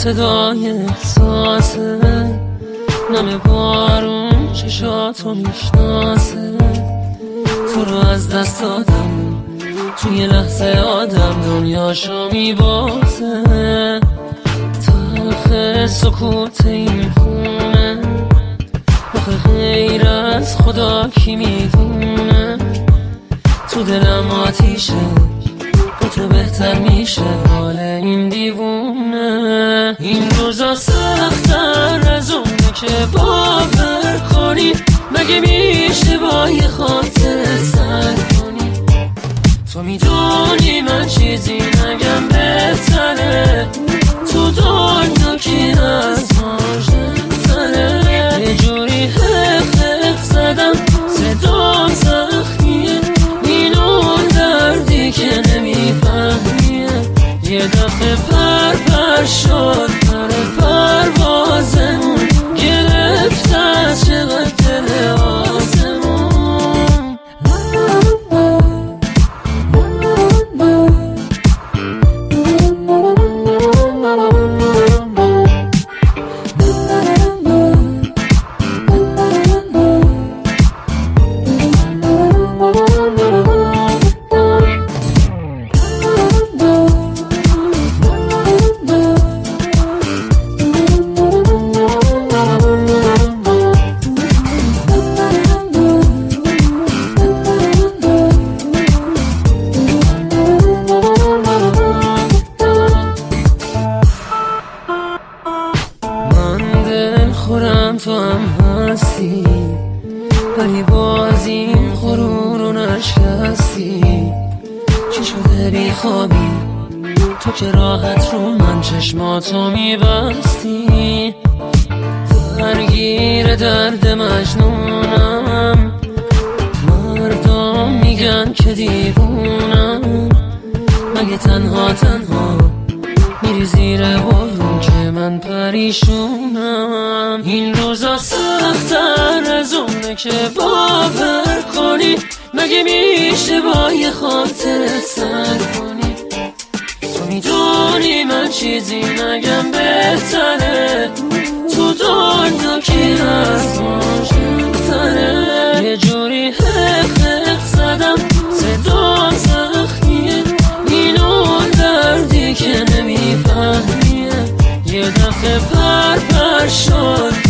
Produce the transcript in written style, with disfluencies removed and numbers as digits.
صدای احساسه، نم بارون چشاتو میشناسه. تو رو از دست دادم، توی لحظه آدم دنیاشو میبازه. تلخ سکوت این خونه، آخه غیر از خدا کی میدونه. تو دلم آتیشه، با تو بهتر میشه حال این دیوونه. این روزا سخت‌تر از اونه که باور کنی، مگه میشه با یه خاطر سر کنی؟ تو میدونی من چیزی نگم بهتره، تو دنیا کی از ما ژنتره. یه جوری حق زدم صدام زخمیه، این اون دردی که نمیفهمیه. یه دفعه پر شد پر پروازمون، گرفت از چقدر دل آسمون. خورم تو هم هستی، ولی باز این غرور رو نشکستی. چی شده بی خوابی تو که راحت رو من چشماتو میبستی؟ درگیر درد مجنونم، مردم میگن که دیوونم. مگه تنها میری زیر بارون که من پریشونم؟ این روزا سخت‌تر از اونه که باور کنی، مگه میشه با یه خاطر سر کنی؟ تو میدونی من چیزی نگم بهتره، تو دنیا کی از ما ژنتره. یه جوری حق زدم صدام زخمیه، این اون دردی که نمیفهمیه. یه دفعه پر شد